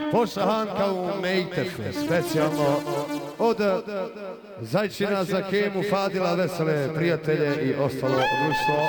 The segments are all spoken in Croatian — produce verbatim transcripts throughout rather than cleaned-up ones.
Pošahanka u Mejtefu, specijalno od Zajčina za Kemu, Fadila, vesele prijatelje i ostalo društvo.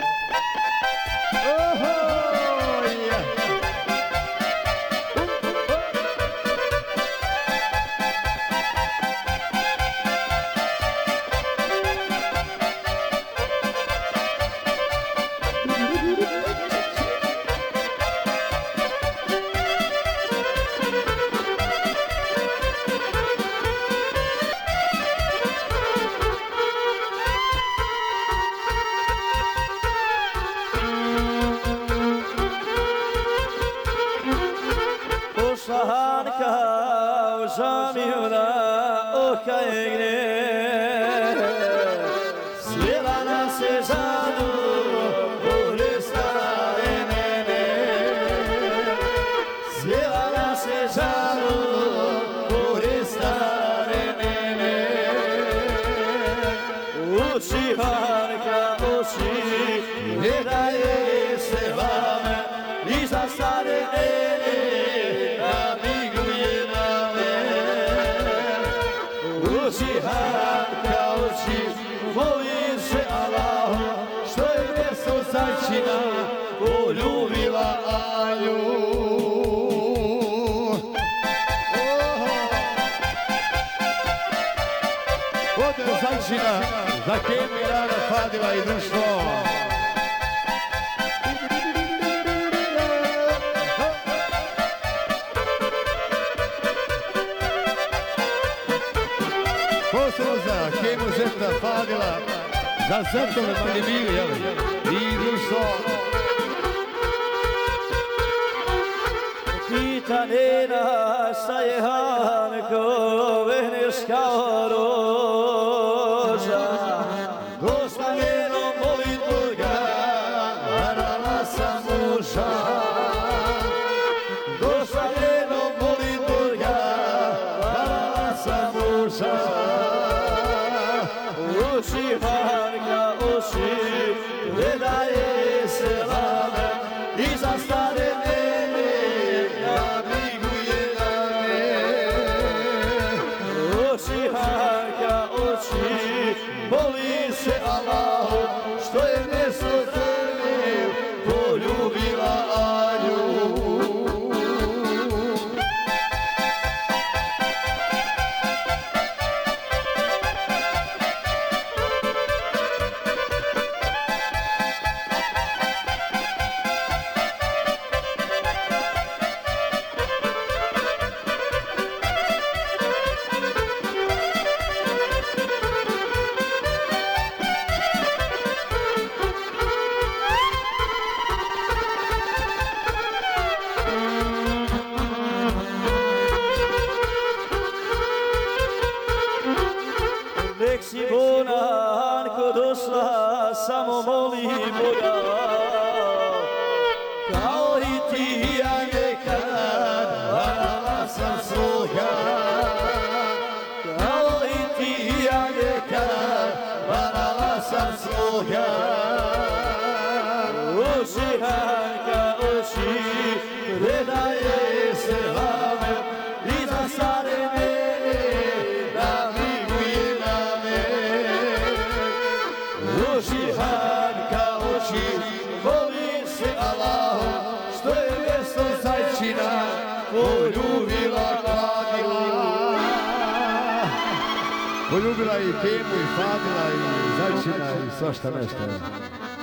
Pošahanka u žamiju na oka je gre, sjela nas je žadu u Hristare mene, sjela nas je žadu u Hristare mene. Uči Hanka, uči, ne daje se vame, i za stare mene. Uči Hanka, uči, molim se Allahu, što je mjesto Zajčina poljubila Anju. Od Zajčina za Kemu, Rada, Fadila i društvo. Posebno za Kemu, Zeta, Fadila, za Zetove Magimili, jel? I društvo. Pitanje naša je Hanko, veneš kao roža, došla njenom molitvu ga, varala sam muža. Došla njenom molitvu ga, varala sam muža. Uči Hanka, uči, ne daje se vame, i za stare mene namiguje na me. Uči Hanka, uči, moli se Allahu, što je mjesto crne poljubila Anju. Nek si bona, Hanko, došla, samo moli Boga, kao i ti ja nekad varala sam svoga, kao i ti ja nekad varala sam svoga. Uči Hanka, uči, ne daje se vame, i za stare mene namiguje na me. Uči Hanka, uči, molim se Allahu, što je mjesto Zajčina poljubila Fadila. Poljubila i Kemu, i Fadila, i Zajčina, i svašta nešto.